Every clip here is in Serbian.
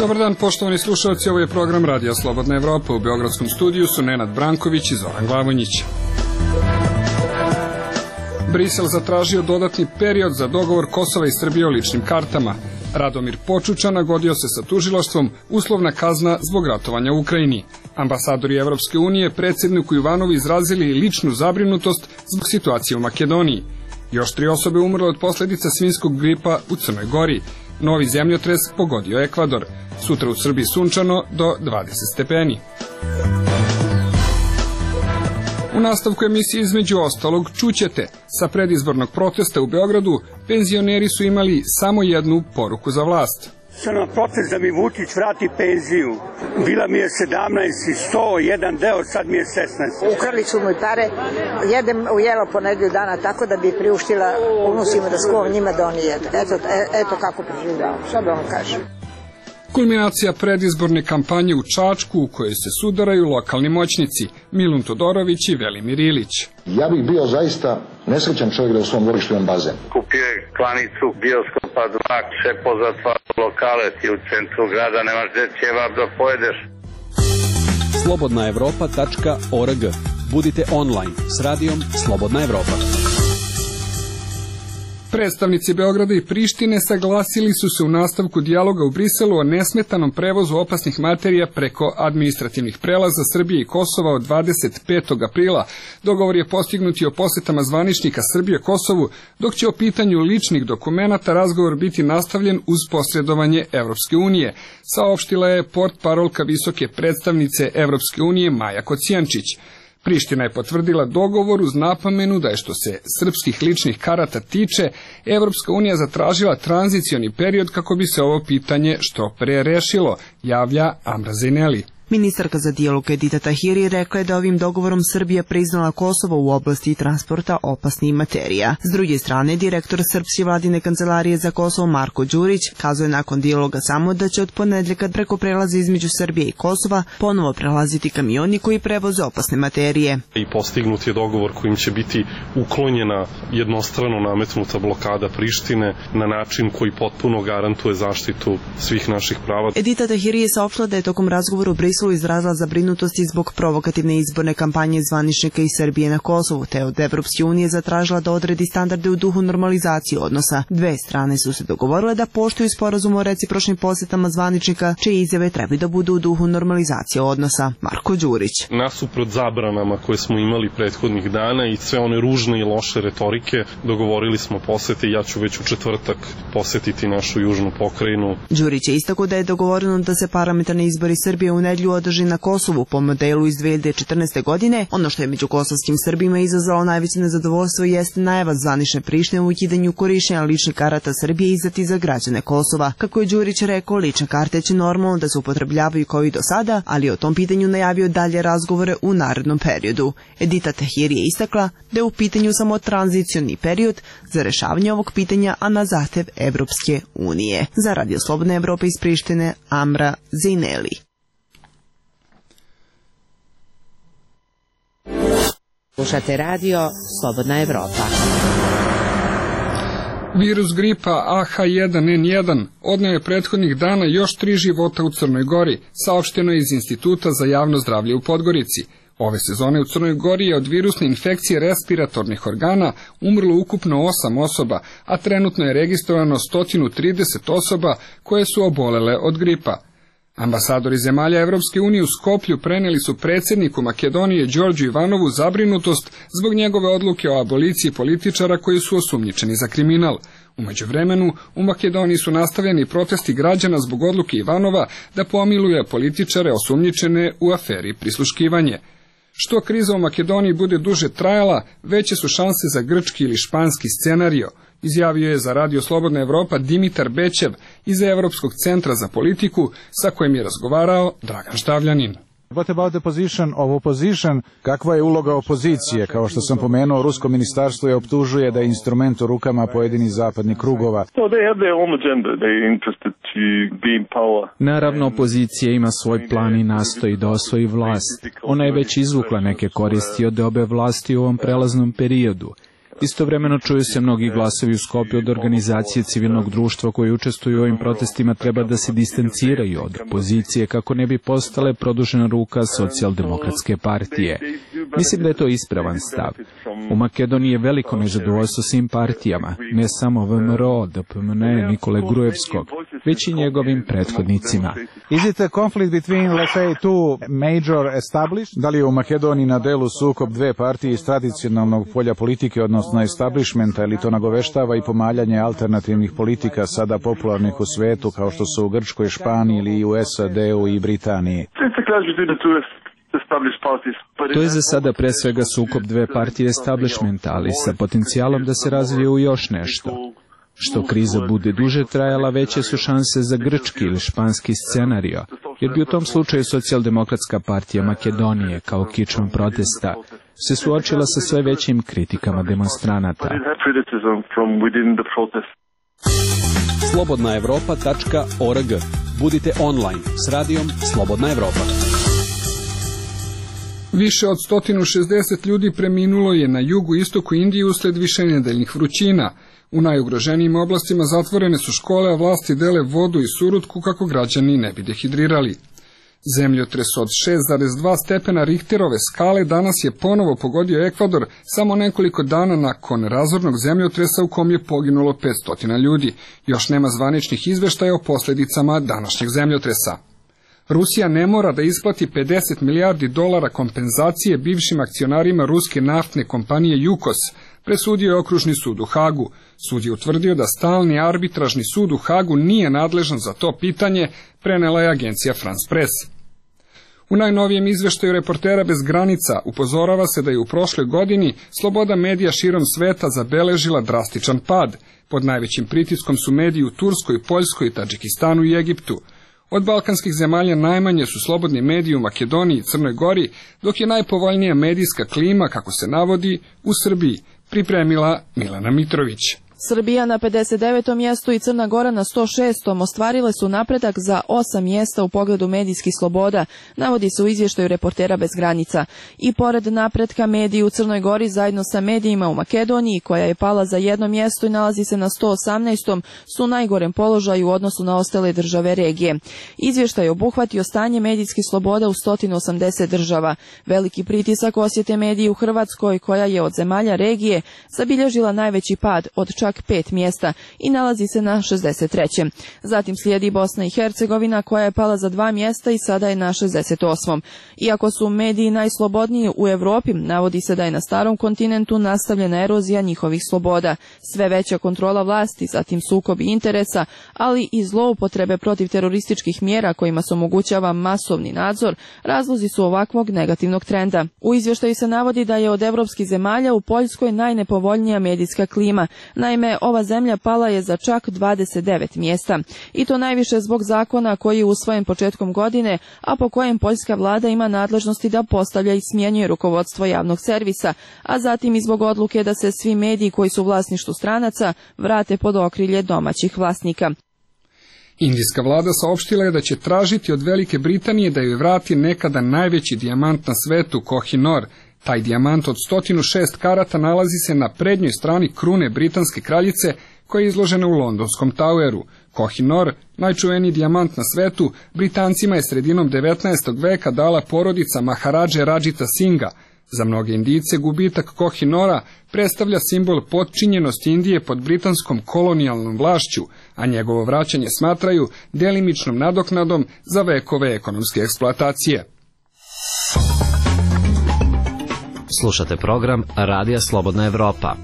Dobar dan, poštovani slušalci, ovo je program Radija Slobodna Evropa. U beogradskom studiju su Nenad Branković i Zoran Glavonjić. Brisel zatražio dodatni period za dogovor Kosova i Srbije o ličnim kartama. Radomir Počuča nagodio se sa tužilaštvom, uslovna kazna zbog ratovanja u Ukrajini. Ambasadori Evropske unije predsjedniku Ivanovu izrazili ličnu zabrinutost zbog situacije u Makedoniji. Još 3 osobe umrle od posljedica svinjskog gripa u Crnoj Gori. Novi zemljotres pogodio Ekvador. Sutra u Srbiji sunčano do 20 stepeni. U nastavku emisije između ostalog čućete, sa predizbornog protesta u Beogradu penzioneri su imali samo jednu poruku za vlast. Sam na protest da mi Vučić vrati penziju. Bila mi je 17.100, jedan deo, sad mi je 16. Ukrali su mi pare, jedem u jelo po nedelju dana tako da bi priuštila unusima da skuvam njima da oni jedu. Eto kako preživljavam, šta da vam kažem. Kulminacija predizborne kampanje u Čačku u kojoj se sudaraju lokalni moćnici Milun Todorović i Velimir Ilić. Ja bih bio zaista nesrećan čovjek da u svom dvorištu imam bazen. Kupio je klanicu bioskopa 2, šepo zatvarao lokale, ti u centru grada nemaš gdje ćevap da pojedeš. slobodnaevropa.org. Budite online s radijom Slobodna Evropa. Predstavnici Beograda i Prištine saglasili su se u nastavku dijaloga u Briselu o nesmetanom prevozu opasnih materija preko administrativnih prelaza Srbije i Kosova od 25. aprila. Dogovor je postignut i o posetama zvaničnika Srbije Kosovu, dok će o pitanju ličnih dokumenata razgovor biti nastavljen uz posredovanje Evropske unije, saopštila je portparolka visoke predstavnice Evropske unije Maja Kocijančić. Priština je potvrdila dogovor uz napomenu da je što se srpskih ličnih karata tiče, Evropska unija zatražila tranzicioni period kako bi se ovo pitanje što pre rešilo, javlja Amra Zejneli. Ministarka za dijalog Edita Tahiri rekla je da ovim dogovorom Srbija priznala Kosovo u oblasti transporta opasnih materija. S druge strane, direktor Srpske vladine kancelarije za Kosovo Marko Đurić kazuje nakon dijaloga samo da će od ponedjeljka preko prelaza između Srbije i Kosova ponovo prelaziti kamioni koji prevoze opasne materije. I postignut je dogovor kojim će biti uklonjena jednostrano nametnuta blokada Prištine na način koji potpuno garantuje zaštitu svih naših prava. Edita Tahiri je saopštila da je tokom razgovora u Briselu izrazila zabrinutosti zbog provokativne izborne kampanje zvaničnika iz Srbije na Kosovu, te od Evropske unije zatražila da odredi standarde u duhu normalizacije odnosa. Dve strane su se dogovorile da poštuju sporazum o recipročnim posjetama zvaničnika, čije izjave trebaju da budu u duhu normalizacije odnosa. Marko Đurić. Nasuprot zabranama koje smo imali prethodnih dana i sve one ružne i loše retorike, dogovorili smo posete i ja ću već u četvrtak posetiti našu južnu pokrajinu. Đurić je istakao da je dogovoreno da se parlamentarni izbori Srbije u nedjelju održi na Kosovu po modelu iz 2014. godine. Ono što je među kosovskim Srbima izazvalo najveće nezadovoljstvo jeste najava zvanične Prištine u ukidanju korištenja ličnih karata Srbije izdati za građane Kosova. Kako je Đurić rekao, lične karte će normalno da se upotrebljavaju kao i do sada, ali o tom pitanju najavio dalje razgovore u narednom periodu. Edita Tahiri je istakla da je u pitanju samo tranzicioni period za rešavanje ovog pitanja, a na zahtev Evropske unije. Za Radio Slobodna Evropa iz Prištine, Amra Zejneli. Slušate radio Slobodna Evropa. Virus gripa AH1N1 odneo je prethodnih dana još 3 života u Crnoj Gori, saopšteno je iz Instituta za javno zdravlje u Podgorici. Ove sezone u Crnoj Gori je od virusne infekcije respiratornih organa umrlo ukupno 8 osoba, a trenutno je registrovano 130 osoba koje su obolele od gripa. Ambasadori zemalja Evropske unije u Skoplju preneli su predsjedniku Makedonije Đorđu Ivanovu zabrinutost zbog njegove odluke o aboliciji političara koji su osumnjičeni za kriminal. U međuvremenu, u Makedoniji su nastavljeni protesti građana zbog odluke Ivanova da pomiluje političare osumnjičene u aferi prisluškivanje. Što kriza u Makedoniji bude duže trajala, veće su šanse za grčki ili španski scenario, izjavio je za Radio Slobodna Evropa Dimitar Bećev iz Evropskog centra za politiku, sa kojim je razgovarao Dragan Štavljanin. What about the position of opposition? Kakva je uloga opozicije? Kao što sam pomenuo, rusko ministarstvo je optužuje da je instrument u rukama pojedinih zapadnih krugova. Naravno, opozicija ima svoj plan i nastoji da osvoji vlast. Ona je već izvukla neke koristi od obe vlasti u ovom prelaznom periodu. Istovremeno čuju se mnogi glasovi u Skopju od organizacije civilnog društva koji učestvuju u ovim protestima treba da se distanciraju od opozicije kako ne bi postale produžena ruka socijaldemokratske partije. Mislim da je to ispravan stav. U Makedoniji je veliko nezadovoljstvo svim partijama, ne samo VMRO, DPMN, Nikole Grujevskog, već i njegovim prethodnicima. Is it a conflict between, let's say, two major established? Da li je u Makedoniji na delu sukob dve partije iz tradicionalnog polja politike, odnosno establishmenta, ili to nagoveštava i pomaljanje alternativnih politika sada popularnih u svetu, kao što su u Grčkoj, Španiji ili u SAD-u i Britaniji? To je za sada pre svega sukob dve partije establishmenta, ali sa potencijalom da se razvije u još nešto. Što kriza bude duže trajala, veće su šanse za grčki ili španski scenario, jer bi u tom slučaju Socijaldemokratska partija Makedonije, kao kičom protesta, se suočila sa sve većim kritikama demonstranata. slobodnaevropa.org. Budite online s radijom Slobodna Evropa. Više od 160 ljudi preminulo je na jugu istoku Indije usled višenedeljnih vrućina. U najugroženijim oblastima zatvorene su škole, a vlasti dele vodu i surutku kako građani ne bi dehidrirali. Zemljotres od 6,2 stepena Richterove skale danas je ponovo pogodio Ekvador samo nekoliko dana nakon razornog zemljotresa u kom je poginulo 500 ljudi. Još nema zvaničnih izveštaja o posljedicama današnjeg zemljotresa. Rusija ne mora da isplati $50 milijardi kompenzacije bivšim akcionarima ruske naftne kompanije Jukos, presudio je okružni sud u Hagu. Sud je utvrdio da stalni arbitražni sud u Hagu nije nadležan za to pitanje, prenela je agencija France Press. U najnovijem izveštaju Reportera bez granica upozorava se da je u prošloj godini sloboda medija širom sveta zabeležila drastičan pad. Pod najvećim pritiskom su mediji u Turskoj, Poljskoj, Tadžikistanu i Egiptu. Od balkanskih zemalja najmanje su slobodni mediji u Makedoniji i Crnoj Gori, dok je najpovoljnija medijska klima, kako se navodi, u Srbiji, pripremila Milana Mitrović. Srbija na 59. mjestu i Crna Gora na 106. ostvarile su napredak za 8 mjesta u pogledu medijskih sloboda, navodi se u izvještaju Reportera bez granica. I pored napretka mediji u Crnoj Gori zajedno sa medijima u Makedoniji, koja je pala za 1 mjesto i nalazi se na 118. su u najgorem položaju u odnosu na ostale države regije. Izvještaj obuhvatio stanje medijskih sloboda u 180 država. Veliki pritisak osjete mediji u Hrvatskoj, koja je od zemalja regije zabilježila najveći pad od čak 5 mjesta i nalazi se na 63. Zatim slijedi Bosna i Hercegovina, koja je pala za 2 mjesta i sada je na 68. Iako su mediji najslobodniji u Europi, navodi se da je na starom kontinentu nastavljena erozija njihovih sloboda. Sve veća kontrola vlasti, zatim sukobi interesa, ali i zloupotrebe protiv terorističkih mjera kojima se omogućava masovni nadzor, razlozi su ovakvog negativnog trenda. U izvještaju se navodi da je od evropskih zemalja u Poljskoj najnepovoljnija medijska klima. Naime, ova zemlja pala je za čak 29 mjesta. I to najviše zbog zakona koji je usvojen početkom godine, a po kojem poljska vlada ima nadležnosti da postavlja i smjenjuje rukovodstvo javnog servisa, a zatim i zbog odluke da se svi mediji koji su u vlasništvu stranaca vrate pod okrilje domaćih vlasnika. Indijska vlada saopštila je da će tražiti od Velike Britanije da joj vrati nekada najveći dijamant na svetu, Koh-i-Noor. Taj dijamant od 106 karata nalazi se na prednjoj strani krune britanske kraljice, koja je izložena u londonskom Toweru. Koh-i-Noor, najčuveniji dijamant na svetu, Britancima je sredinom 19. veka dala porodica Maharadže Rajita Singha. Za mnoge Indijce gubitak Koh-i-Noora predstavlja simbol potčinjenosti Indije pod britanskom kolonijalnom vlašću, a njegovo vraćanje smatraju delimičnom nadoknadom za vekove ekonomske eksploatacije. Slušate program Radija Slobodna Evropa.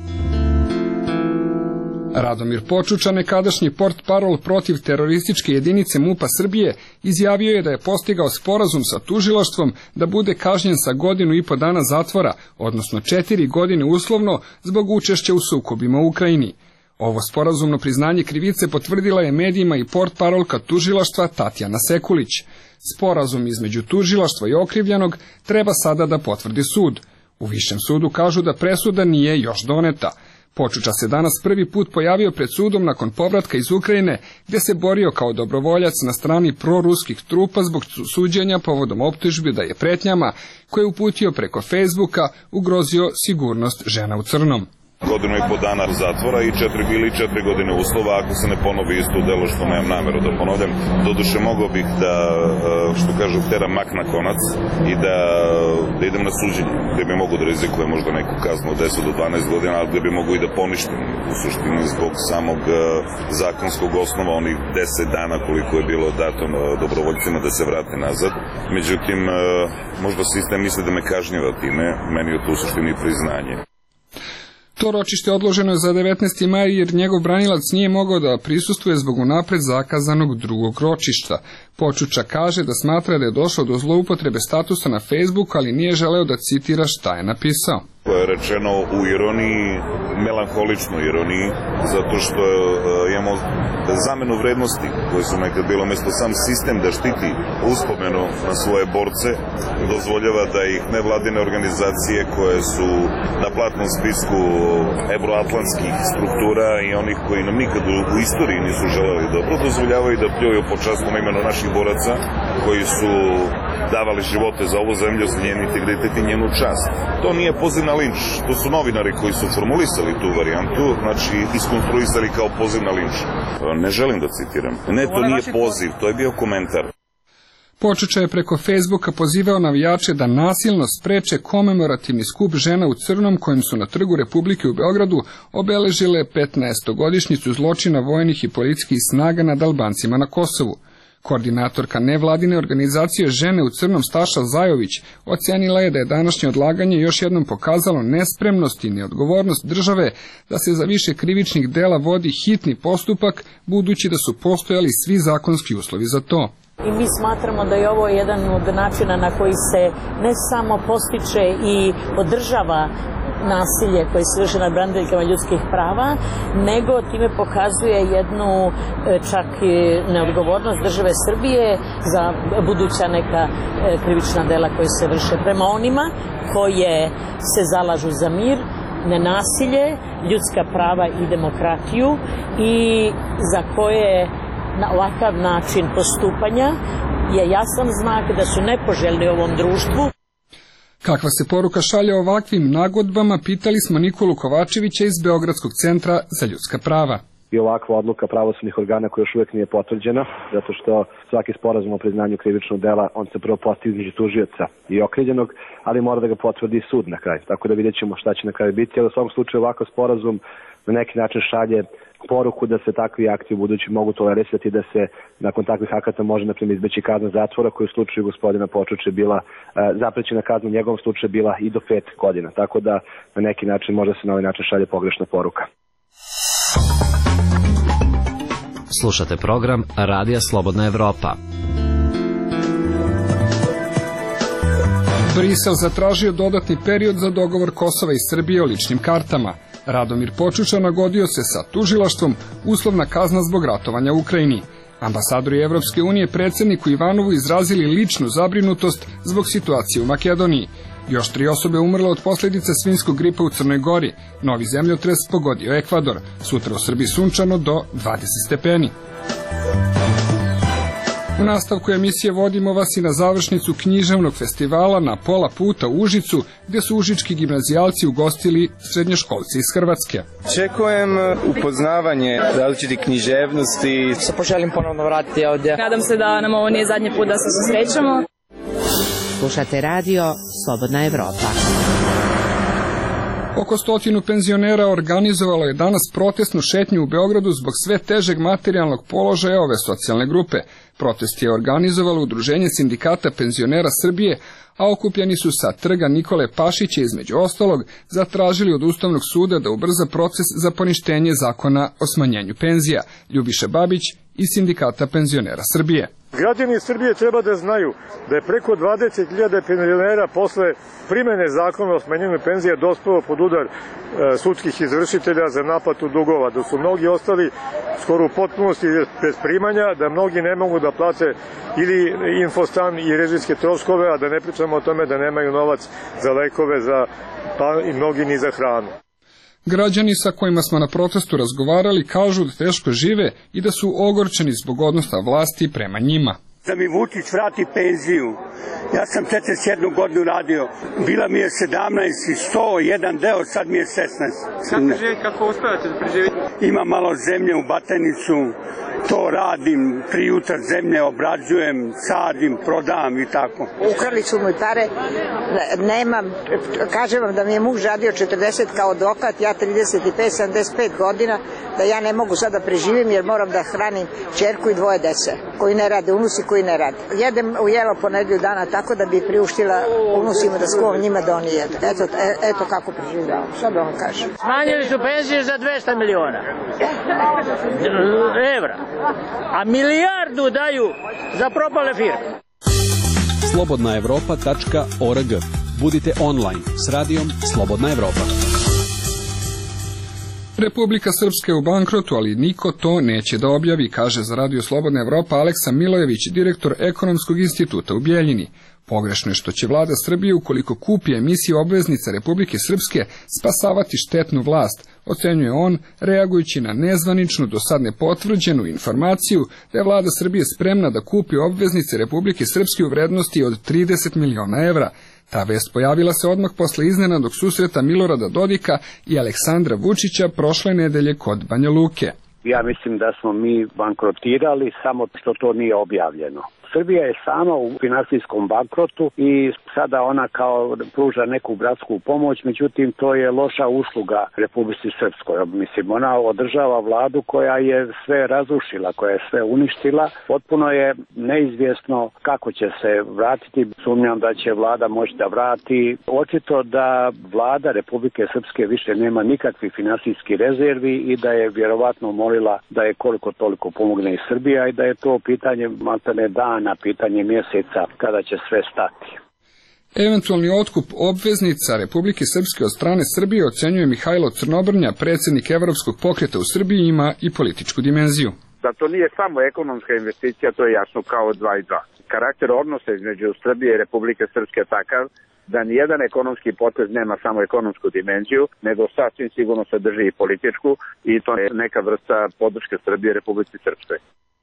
Radomir Počuča, nekadašnji portparol protiv terorističke jedinice MUP-a Srbije, izjavio je da je postigao sporazum sa tužilaštvom da bude kažnjen sa 1,5 dana zatvora, odnosno 4 godine uslovno, zbog učešća u sukobima u Ukrajini. Ovo sporazumno priznanje krivice potvrdila je medijima i portparolka tužilaštva Tatjana Sekulić. Sporazum između tužilaštva i okrivljenog treba sada da potvrdi sud. U višem sudu kažu da presuda nije još doneta. Počuča se danas prvi put pojavio pred sudom nakon povratka iz Ukrajine, gdje se borio kao dobrovoljac na strani proruskih trupa zbog suđenja povodom optužbi da je pretnjama, koje je uputio preko Facebooka, ugrozio sigurnost žena u crnom. Godinu i po dana zatvora i 4 godine uslova ako se ne ponovi isto delo što nemam nameru da ponavljam. Doduše mogao bih da, što kažu, teram mak na konac i da idem na suđenje, gde bi mogu da rizikujem možda neku kaznu od 10 do 12 godina, ali gde bi mogu i da poništim u suštini zbog samog zakonskog osnova onih 10 dana koliko je bilo dato dobrovoljcima da se vrate nazad. Međutim, možda sistem misli da me kažnjava time, meni je to u suštini priznanje. To ročište odloženo je za 19. maj jer njegov branilac nije mogao da prisustvuje zbog unapred zakazanog drugog ročišta. Počuča kaže da smatra da je došlo do zloupotrebe statusa na Facebooku, ali nije želeo da citira šta je napisao. To je rečeno u ironiji, melanholičnoj ironiji, zato što imamo zamenu vrednosti koje su nekad bilo mesto sam sistem da štiti uspomenu na svoje borce, dozvoljava da ih nevladine organizacije koje su na platnom spisku evroatlantskih struktura i onih koji nam nikad u istoriji nisu želeli dobro, dozvoljavaju da pljuju po časnom imenu naših boraca koji su davali živote za ovu zemlju, za njen integritet i njenu čast. To nije poziv na linč, to su novinari koji su formulisali tu varijantu, znači iskonstruisali kao poziv na linč. Ne želim da citiram. Ne, to nije poziv, to je bio komentar. Počuča je preko Facebooka pozivao navijače da nasilno spreče komemorativni skup žena u crnom kojim su na Trgu Republike u Beogradu obeležile 15-godišnjicu zločina vojnih i policijskih snaga nad Albancima na Kosovu. Koordinatorka nevladine organizacije Žene u crnom Staša Zajović ocenila je da je današnje odlaganje još jednom pokazalo nespremnost i neodgovornost države da se za više krivičnih dela vodi hitni postupak, budući da su postojali svi zakonski uslovi za to. I mi smatramo da je ovo jedan od načina na koji se ne samo postiče i održava nasilje koje se vrši nad braniteljkama ljudskih prava, nego time pokazuje jednu čak neodgovornost države Srbije za buduća neka krivična dela koje se vrše prema onima koje se zalažu za mir, nenasilje, ljudska prava i demokratiju i za koje na ovakav način postupanja je jasan znak da su nepoželjni u ovom društvu. Kakva se poruka šalje ovakvim nagodbama, pitali smo Nikolu Kovačevića iz Beogradskog centra za ljudska prava. I ovakva odluka pravosudnih organa koja još uvijek nije potvrđena, zato što svaki sporazum o priznanju krivičnog dela, on se prvo postigne između tužioca i okrivljenog, ali mora da ga potvrdi sud na kraju. Tako da vidjet ćemo šta će na kraju biti, ali u svakom slučaju ovakav sporazum na neki način šalje poruku da se takvi akti u budući mogu tolerisati, da se nakon takvih akata može na primjer izbeći kazna zatvora koja u slučaju gospodina Počuče bila zaprećena kazna, u njegovom slučaju bila i do 5 godina. Tako da na neki način možda se na ovaj način šalje pogrešna poruka. Slušate program Radija Slobodna Evropa. Brisel zatražio dodatni period za dogovor Kosova i Srbije o ličnim kartama. Radomir Počuča nagodio se sa tužilaštvom, uslovna kazna zbog ratovanja u Ukrajini. Ambasadori Evropske unije predsjedniku Ivanovu izrazili ličnu zabrinutost zbog situacije u Makedoniji. Još 3 osobe umrle od posljedica svinjskog gripa u Crnoj Gori. Novi zemljotres pogodio Ekvador. Sutra u Srbiji sunčano do 20 stepeni. U nastavku emisije vodimo vas i na završnicu književnog festivala Na pola puta u Užicu, gdje su užički gimnazijalci ugostili srednjoškolci iz Hrvatske. Očekujem upoznavanje različitih književnosti. Se poželim ponovno vratiti ovdje. Nadam se da nam ovo nije zadnji put da se susrećemo. Slušate radio Slobodna Evropa. Oko 100 penzionera organizovalo je danas protestnu šetnju u Beogradu zbog sve težeg materijalnog položaja ove socijalne grupe. Protest je organizovalo Udruženje sindikata penzionera Srbije, a okupljeni su sa trga Nikole Pašića između ostalog zatražili od Ustavnog suda da ubrza proces za poništenje zakona o smanjenju penzija. Ljubiša Babić iz sindikata penzionera Srbije. Građani Srbije treba da znaju da je preko 20.000 penzionera posle primene zakona o smanjenju penzija dospelo pod udar sudskih izvršitelja za naplatu dugova, da su mnogi ostali skoro u potpunosti bez primanja, da mnogi ne mogu da plate ili infostan i režijske troškove, a da ne pričamo o tome da nemaju novac za lekove, pa i mnogi ni za hranu. Građani sa kojima smo na protestu razgovarali kažu da teško žive i da su ogorčeni zbog odnosa vlasti prema njima. Da mi Vučić vrati penziju. Ja sam 41 godinu radio. Bila mi je 17 i 100, jedan deo, sad mi je 16. Kako uspevate da preživite? Imam malo zemlje u Batenicu, to radim, 3 jutra zemlje obrađujem, sadim, prodam i tako. Ukrali su mi pare, nemam, kažem vam da mi je muž radio 40 kao advokat, ja 35-75 godina, da ja ne mogu sada da preživim jer moram da hranim ćerku i 2 dece, koji ne rade, unusi koji ne rade. Jedem u jelo po nedelju dana tako da bi priuštila unusima da skuvam njima da oni jedu. Eto kako preživljavam, šta da vam kažem. Smanjili su penzije za 200 miliona evra, a milijardu daju za propale firme. slobodnaevropa.org. Budite online s radijom Slobodna Evropa. Republika Srpska je u bankrotu, ali niko to neće da objavi, kaže za Radio Slobodna Evropa Aleksa Milojević, direktor Ekonomskog instituta u Bjeljini. Pogrešno je što će vlada Srbije, ukoliko kupi emisiju obveznica Republike Srpske, spasavati štetnu vlast, ocenjuje on, reagujući na nezvaničnu, do sad nepotvrđenu informaciju da je vlada Srbije spremna da kupi obveznice Republike Srpske u vrednosti od 30 miliona evra. Ta vest pojavila se odmah posle iznenadnog susreta Milorada Dodika i Aleksandra Vučića prošle nedelje kod Banja Luke. Ja mislim da smo mi bankrotirali, samo što to nije objavljeno. Srbija je sama u finansijskom bankrotu i sada ona kao pruža neku bratsku pomoć, međutim to je loša usluga Republici Srpskoj. Mislim, ona održava vladu koja je sve razrušila, koja je sve uništila. Potpuno je neizvjesno kako će se vratiti. Sumnjam da će vlada moći da vrati. Očito da vlada Republike Srpske više nema nikakvih finansijskih rezervi i da je vjerovatno molila da je koliko toliko pomogne i Srbija i da je to pitanje maltene na pitanje mjeseca kada će sve stati. Eventualni otkup obveznica Republike Srpske od strane Srbije, ocenjuje Mihajlo Crnobrnja, predsjednik Evropskog pokreta u Srbiji, ima i političku dimenziju. Da to nije samo ekonomska investicija, to je jasno kao 2 i 2. Karakter odnosa između Srbije i Republike Srpske je takav da nijedan ekonomski potez nema samo ekonomsku dimenziju, nego sasvim sigurno sadrži i političku i to je neka vrsta podrške Srbije Republici Srpskoj.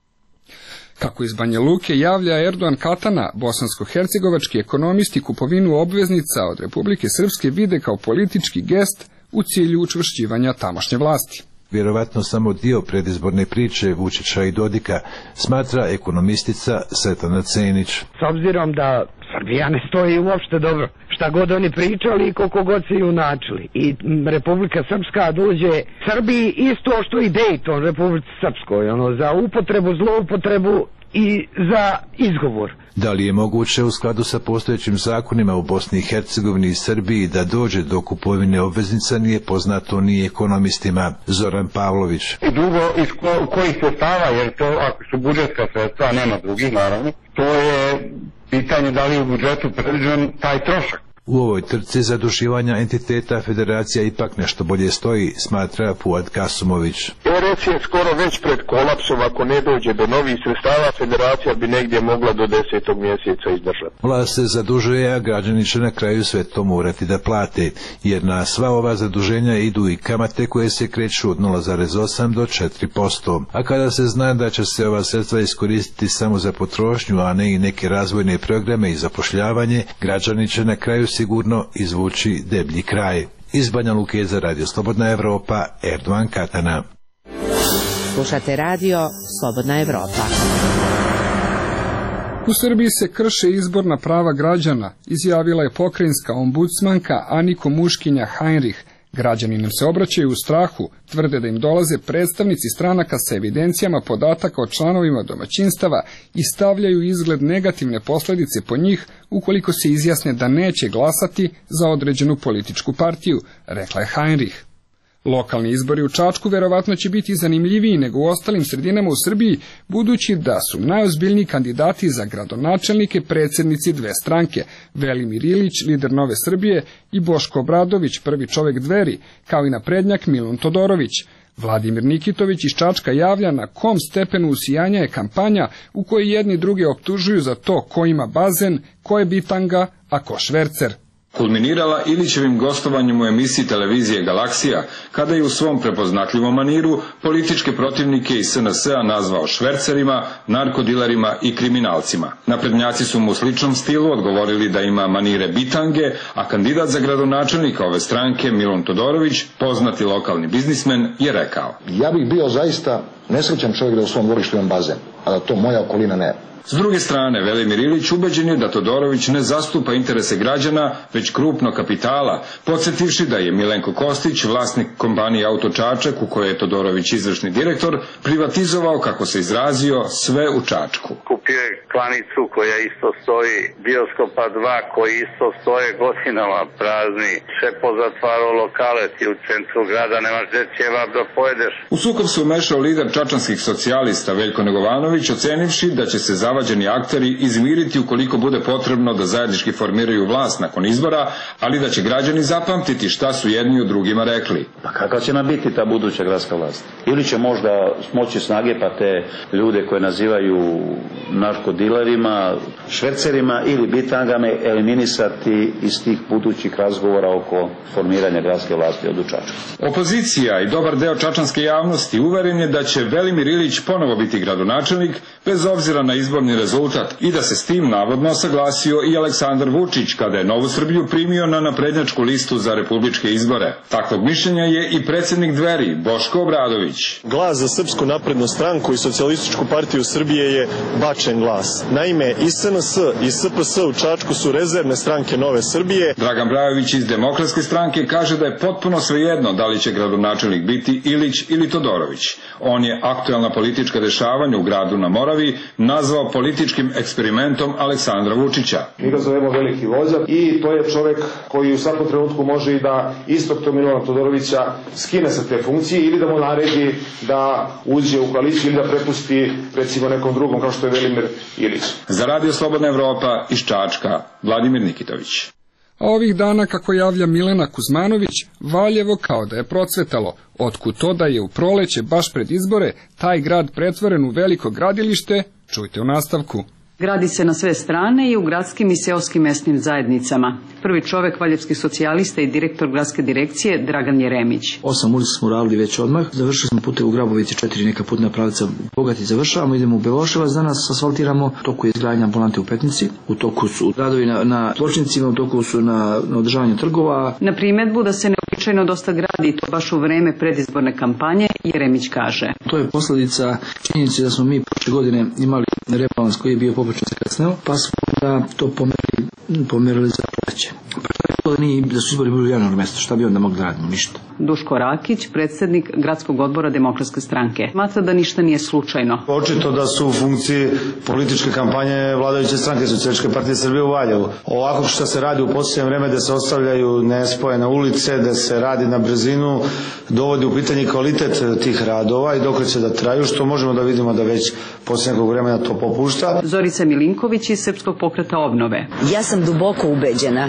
Kako iz Banja Luke javlja Erdogan Katana, bosansko-hercegovački ekonomisti kupovinu obveznica od Republike Srpske vide kao politički gest u cilju učvršćivanja tamošnje vlasti. Vjerovatno samo dio predizborne priče Vučića i Dodika, smatra ekonomistica Svetlana Cenić. S obzirom da Srbija ne stoji uopšte dobro, šta god oni pričali i koliko god se junačili. I Republika Srpska dođe Srbiji isto što i Dejton Republici Srpskoj, za upotrebu, zloupotrebu i za izgovor. Da li je moguće u skladu sa postojećim zakonima u Bosni i Hercegovini i Srbiji da dođe do kupovine obveznica nije poznato ni ekonomistima. Zoran Pavlović. I drugo, iz kojih sredstava, jer to ako su budžetska sredstva, nema drugih naravno, to je pitanje da li je u budžetu predviđen taj trošak. U ovoj trci zaduživanja entiteta federacija ipak nešto bolje stoji, smatra Fuad Kasumović. RS je skoro već pred kolapsom, ako ne dođe do novih sredstava, federacija bi negdje mogla do 10. mjeseca izdržati. Vlast se zadužuje, a građani će na kraju sve to morati da plate, jer na sva ova zaduženja idu i kamate koje se kreću od 0,8 do 4%. A kada se zna da će se ova sredstva iskoristiti samo za potrošnju, a ne i neke razvojne programe i zapošljavanje, građani će na kraju sigurno izvući deblji kraj. Iz Banja Luke za Radio Slobodna Evropa, Erdogan Katana. Slušate radio Slobodna Evropa. U Srbiji se krše izborna prava građana, izjavila je pokrajinska ombudsmanka Aniko Muškinja Heinrich. Građani nam se obraćaju u strahu, tvrde da im dolaze predstavnici stranaka sa evidencijama podataka o članovima domaćinstava i stavljaju izgled negativne posljedice po njih ukoliko se izjasne da neće glasati za određenu političku partiju, rekla je Heinrich. Lokalni izbori u Čačku verovatno će biti zanimljiviji nego u ostalim sredinama u Srbiji, budući da su najozbiljniji kandidati za gradonačelnike predsjednici 2 stranke, Velimir Ilić, lider Nove Srbije, i Boško Obradović, prvi čovjek Dveri, kao i naprednjak Milun Todorović. Vladimir Nikitović iz Čačka javlja na kom stepenu usijanja je kampanja u kojoj jedni druge optužuju za to ko ima bazen, ko je bitanga, a ko švercer. kulminirala Ilićevim gostovanjem u emisiji televizije Galaksija, kada je u svom prepoznatljivom maniru političke protivnike iz SNS-a nazvao švercerima, narkodilerima i kriminalcima. Naprednjaci su mu u sličnom stilu odgovorili da ima manire bitange, a kandidat za gradonačelnika ove stranke, Milun Todorović, poznati lokalni biznismen, je rekao: Ja bih bio zaista nesrećan čovjek da u svom dvorištu imam bazen, a da to moja okolina ne. S druge strane, Velimir Ilić ubeđen je da Todorović ne zastupa interese građana, već krupnog kapitala, podsjetivši da je Milenko Kostić, vlasnik kompanije Auto Čačak, u kojoj je Todorović izvršni direktor, privatizovao, kako se izrazio, sve u Čačku. Kupio je klanicu koja isto stoji, Bioskopa 2 koji isto stoje godinama prazni, sve pozatvarao lokale, ti u centru grada nemaš gde ćevap da pojedeš. U sukob se umešao lider čačanskih socijalista Veljko Negovanović, ocenivši da će se zavađeni akteri izmiriti ukoliko bude potrebno da zajednički formiraju vlast nakon izbora, ali da će građani zapamtiti šta su jedni u drugima rekli. Pa kakva će nam biti ta buduća gradska vlast? Ili će možda smoći snage pa te ljude koje nazivaju narkodilerima, švercerima ili bitangama eliminisati iz tih budućih razgovora oko formiranja gradske vlasti od Čačka. Opozicija i dobar deo čačanske javnosti uveren je da će Velimir Ilić ponovo biti gradonačelnik, bez obzira na izborni rezultat, i da se s tim navodno saglasio i Aleksandar Vučić kada je Novu Srbiju primio na naprednjačku listu za republičke izbore. Takvog mišljenja je i predsjednik Dveri, Boško Obradović. Glas za Srpsku naprednu stranku i Socijalističku partiju Srbije je bačen glas. Naime, i SNS i SPS u Čačku su rezervne stranke Nove Srbije. Dragan Brajović iz Demokratske stranke kaže da je potpuno svejedno da li će gradonačelnik biti Ilić ili Todorović. On je aktuelna politička dešavanja u gradu na Moravi nazvao političkim eksperimentom Aleksandra Vučića. Mi ga zovemo veliki vođa i to je čovek koji u svakom trenutku može i da istog to Milana Todorovića skine sa te funkcije ili da mu naredi da uđe u koaliciju ili da prepusti recimo nekom drugom kao što je Velimir Ilić. Za Radio Slobodna Evropa iz Čačka, Vladimir Nikitović. A ovih dana, kako javlja Milena Kuzmanović, Valjevo kao da je procvetalo. Otkud to da je u proleće, baš pred izbore, taj grad pretvoren u veliko gradilište, čujte u nastavku. Gradi se na sve strane i u gradskim i seoskim mesnim zajednicama. Prvi čovek valjevskih socijalista i direktor gradske direkcije Dragan Jeremić. 8 ulica smo uradili već odmah. Završili smo pute u Grabovici, 4 neka putna pravca Bogati završavamo, idemo u Beloševac, danas asfaltiramo, u toku je izgradnja ambulante u Petnici, u toku su radovi na pločnicima, u toku su na održavanju trgova. Na primedbu da se neobičajno dosta gradi i to baš u vreme predizborne kampanje, Jeremić kaže. To je posledica činjenice da smo mi prošle godine imali rebalans koji je bio poprilično zakasneo, pa smo da to pomerili za proleće. Pa šta je to da su izbori bili u januaru mjesecu, šta bi onda mogli da radimo? Ništa. Duško Rakić, predsjednik gradskog odbora Demokratske stranke, smatra da ništa nije slučajno. Očito da su u funkciji političke kampanje vladajuće stranke Socijalističke partije Srbije u Valjevu. Ovako što se radi u posljednje vreme da se ostavljaju nespojene ulice, da se radi na brzinu, dovodi u pitanje kvalitet tih radova i dok će da traju, što možemo da vidimo da već poslije nekog vremena to popušta. Zorica Milinković iz Srpskog pokreta obnove. Ja sam duboko ubeđena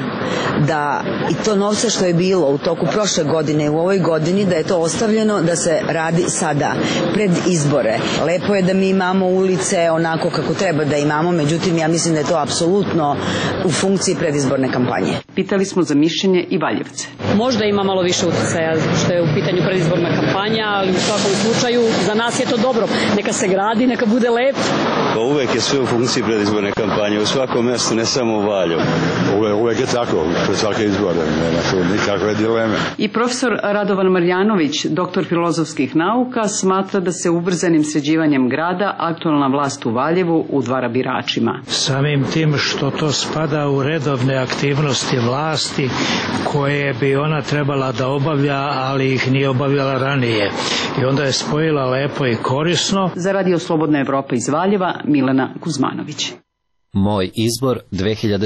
da i to novca što je bilo u toku prošle godine u ovoj godini, da je to ostavljeno da se radi sada, pred izbore. Lepo je da mi imamo ulice onako kako treba da imamo, međutim ja mislim da je to apsolutno u funkciji predizborne kampanje. Pitali smo za mišljenje i Valjevce. Možda ima malo više uticaja što je u pitanju predizborna kampanja, ali u svakom slučaju za nas je to dobro. Neka se gradi, neka bude lepo. Pa uvek je sve u funkciji predizborne kampanje, u svakom mjestu, ne samo u Valjevu. Uvek je tako, pred svake izbore, nema tu nikakve dileme. I profesor Radovan Marjanović, doktor filozofskih nauka, smatra da se ubrzanim sređivanjem grada aktualna vlast u Valjevu udvara biračima. Samim tim što to spada u redovne aktivnosti vlasti koje bi ona trebala da obavlja, ali ih nije obavljala ranije. I onda je spojila lepo i korisno. Za Radio Slobodna Evropa iz Valjeva, Milena Kuzmanović. Moj izbor 2016.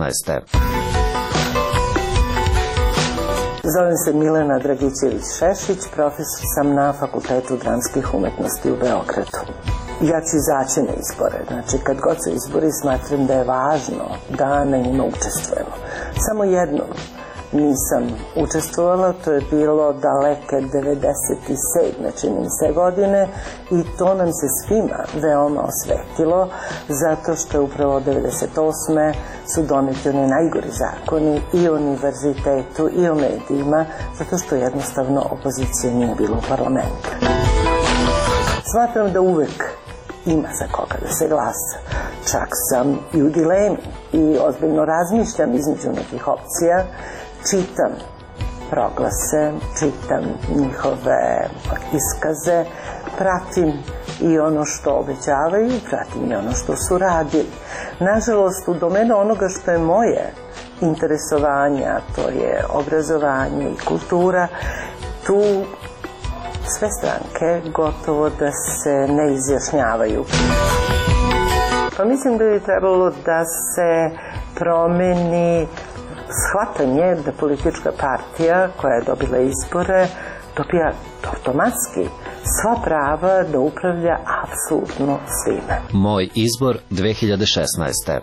Zovem se Milena Dragićević-Šešić, profesor sam na Fakultetu dramskih umetnosti u Beogradu. Ja ću izaći na izbore, znači kad god su izbori smatram da je važno da na njima učestvujemo. Samo jednom nisam učestvovala, to je bilo daleke 97. čini mi se godine i to nam se svima veoma osvetilo zato što je upravo 98. su doneti oni najgori zakoni i o univerzitetu i o medijima zato što jednostavno opozicije nije bilo u parlamentu. Smatram da uvek ima za koga da se glasa. Čak sam i u dilemi i ozbiljno razmišljam između nekih opcija, čitam proglase, čitam njihove iskaze, pratim i ono što obećavaju, pratim i ono što su radili. Nažalost, u domenu onoga što je moje interesovanja, to je obrazovanje i kultura, tu sve stranke gotovo da se ne izjašnjavaju. Pa mislim da bi trebalo da se promeni shvatanje da politička partija koja je dobila izbore dobija automatski sva prava da upravlja apsolutno svime. Moj izbor 2016.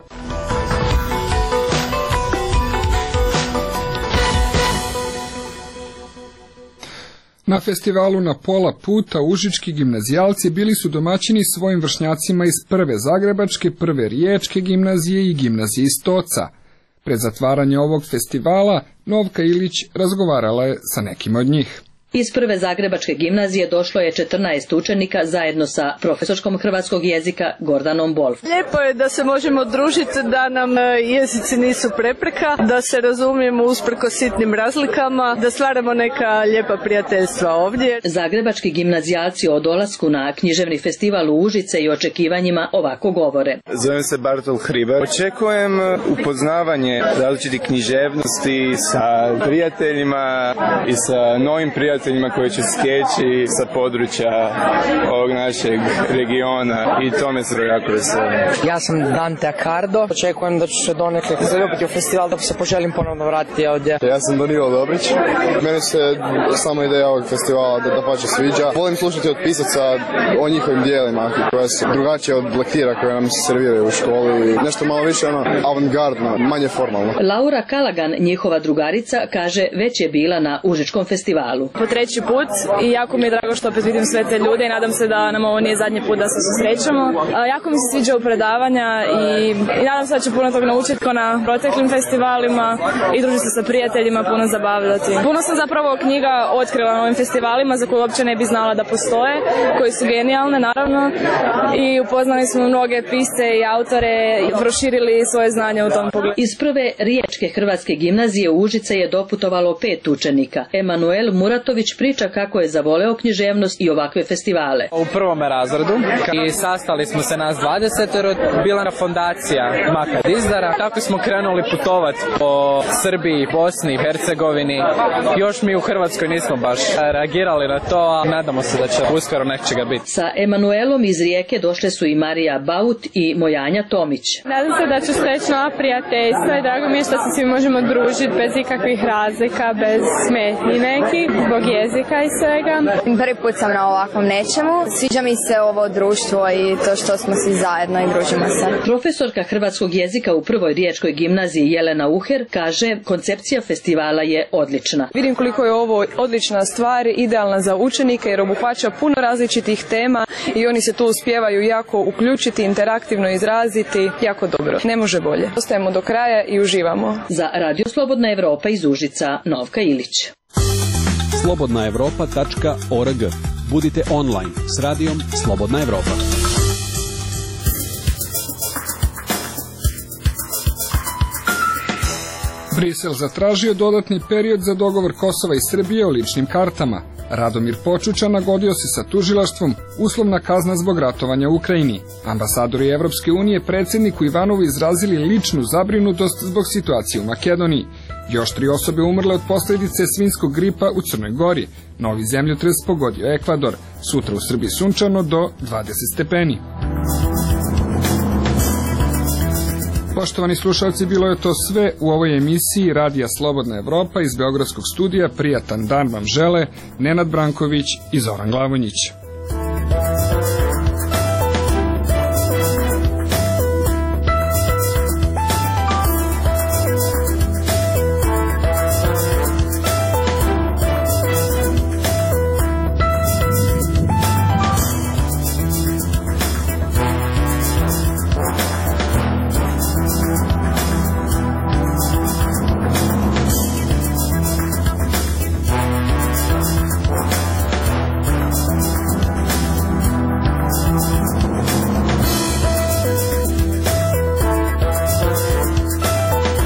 Na festivalu Na pola puta užički gimnazijalci bili su domaćini svojim vršnjacima iz prve Zagrebačke, prve Riječke gimnazije i gimnazije iz Stoca. Pred zatvaranje ovog festivala Novka Ilić razgovarala je sa nekim od njih. Iz prve Zagrebačke gimnazije došlo je 14 učenika zajedno sa profesorkom hrvatskog jezika Gordanom Bolf. Lijepo je da se možemo družiti, da nam jezici nisu prepreka, da se razumijemo usprkos sitnim razlikama, da stvaramo neka lijepa prijateljstva ovdje. Zagrebački gimnazijalci o dolasku na književni festival u Užice i očekivanjima ovako govore. Zovem se Bartol Hribar. Očekujem upoznavanje različitih književnosti sa prijateljima i sa novim prijateljima koji će stjeći sa područja ovog našeg regiona i to me se jako veseli. Ja sam Dante Accardo, očekujem da ću se donekle zaljubiti u festival dok se poželim ponovno vratiti ovdje. Ja sam Danilo Dobrić, meni se sama ideja ovog festivala da pače sviđa. Volim slušati od pisaca o njihovim dijelima koja su drugačije od lektira koje nam se serviraju u školi. Nešto malo više avantgardno, manje formalno. Laura Kalagan, njihova drugarica, kaže već je bila na Užičkom festivalu. Treći put i jako mi je drago što opet vidim sve te ljude i nadam se da nam ovo nije zadnji put da se susrećemo. Jako mi se sviđaju predavanja i nadam se da ću puno toga naučiti kao na proteklim festivalima i družiti se sa prijateljima, puno zabavljati. Puno sam zapravo knjiga otkrila na ovim festivalima za koje uopće ne bi znala da postoje, koji su genijalne naravno i upoznali smo mnoge pisce i autore i proširili svoje znanje u tom pogledu. Iz prve Riječke hrvatske gimnazije u Užice je doputovalo 5 učenika. Emanuel Muratović priča kako je zavoleo književnost i ovakve festivale. U prvome razredu i sastali smo se nas 20, bila na fondacija Maka Dizdara. Tako smo krenuli putovati po Srbiji, Bosni, Hercegovini. Još mi u Hrvatskoj nismo baš reagirali na to, a nadamo se da će uskoro nečega biti. Sa Emanuelom iz Rijeke došle su i Marija Baut i Mojanja Tomić. Nadam se da ću steći nova prijateljstva i drago mi je što se svi možemo družiti bez ikakvih razlika, bez smetnji nekih, zbog jezika i svega. Prvi put sam na ovakvom nečemu. Sviđa mi se ovo društvo i to što smo svi zajedno i družimo se. Profesorka hrvatskog jezika u prvoj Riječkoj gimnaziji Jelena Uher kaže koncepcija festivala je odlična. Vidim koliko je ovo odlična stvar, idealna za učenike jer obuhvaća puno različitih tema i oni se tu uspijevaju jako uključiti, interaktivno izraziti, jako dobro. Ne može bolje. Ostajemo do kraja i uživamo. Za Radio Slobodna Evropa iz Užica, Novka Ilić. slobodnaevropa.org. Budite online s radijom Slobodna Evropa. Brisel zatražio dodatni period za dogovor Kosova i Srbije o ličnim kartama. Radomir Počuča nagodio se sa tužilaštvom, uslovna kazna zbog ratovanja u Ukrajini. Ambasadori Evropske unije predsjedniku Ivanovu izrazili ličnu zabrinutost zbog situacije u Makedoniji. Još 3 osobe umrle od posljedice svinjskog gripa u Crnoj Gori. Novi zemljotres pogodio Ekvador. Sutra u Srbiji sunčano do 20 stepeni. Poštovani slušalci, bilo je to sve u ovoj emisiji Radija Slobodna Evropa iz Beogradskog studija. Prijatan dan vam žele Nenad Branković i Zoran Glavonjić.